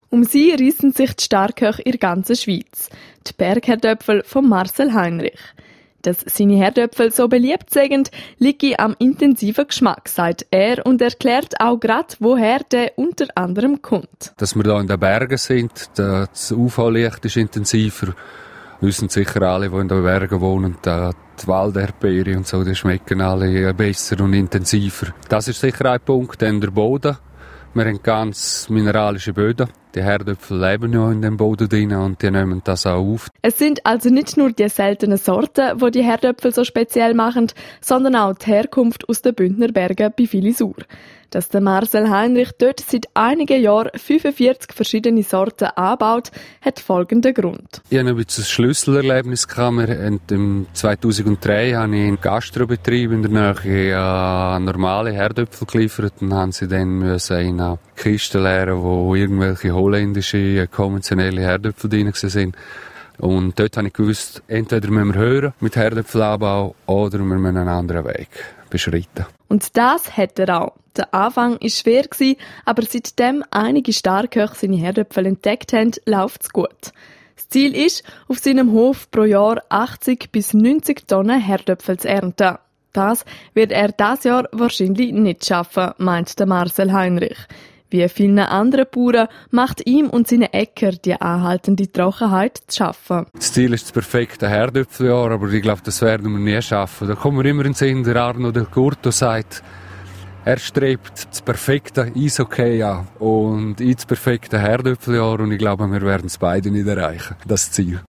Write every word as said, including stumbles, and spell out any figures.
Um sie reissen sich die Starköche in der ganzen Schweiz. Die Bergherdöpfel von Marcel Heinrich. Dass seine Herdöpfel so beliebt sind, liegt am intensiven Geschmack, sagt er, und erklärt auch gerade, woher der unter anderem kommt. Dass wir hier in den Bergen sind, das U V-Licht ist intensiver. Wissen sicher alle, die in den Bergen wohnen, die Walderdbeere und so, die schmecken alle besser und intensiver. Das ist sicher ein Punkt, dann der Boden. Wir haben ganz mineralische Böden. Die Herdöpfel leben ja in dem Boden drin und die nehmen das auch auf. Es sind also nicht nur die seltenen Sorten, die die Herdöpfel so speziell machen, sondern auch die Herkunft aus den Bündner Bergen bei Filisur. Dass der Marcel Heinrich dort seit einigen Jahren fünfundvierzig verschiedene Sorten anbaut, hat folgenden Grund. Ich hatte ein bisschen ein Schlüsselerlebnis. Im zweitausenddrei habe ich einen Gastrobetrieb in der Nähe an normale Herdöpfel geliefert und haben sie dann müssen in eine Kiste leeren, wo irgendwelche holländische, konventionelle Herdöpfel drin waren. Und dort habe ich gewusst, entweder müssen wir hören mit Herdöpfelanbau oder wir müssen einen anderen Weg beschreiten. Und das hat er auch. Der Anfang war schwer, aber seitdem einige Starköche seine Herdöpfel entdeckt haben, läuft es gut. Das Ziel ist, auf seinem Hof pro Jahr achtzig bis neunzig Tonnen Herdöpfel zu ernten. Das wird er dieses Jahr wahrscheinlich nicht schaffen, meint der Marcel Heinrich. Wie vielen anderen Bauern macht ihm und seinen Äcker die anhaltende Trockenheit zu schaffen. Das Ziel ist das perfekte Herdöpfeljahr, aber ich glaube, das werden wir nie schaffen. Da kommen wir immer in den Sinn, der Arno Del Curto sagt, er strebt das perfekte Eishockey an und ich das perfekte Herdöpfeljahr und ich glaube, wir werden es beide nicht erreichen, das Ziel.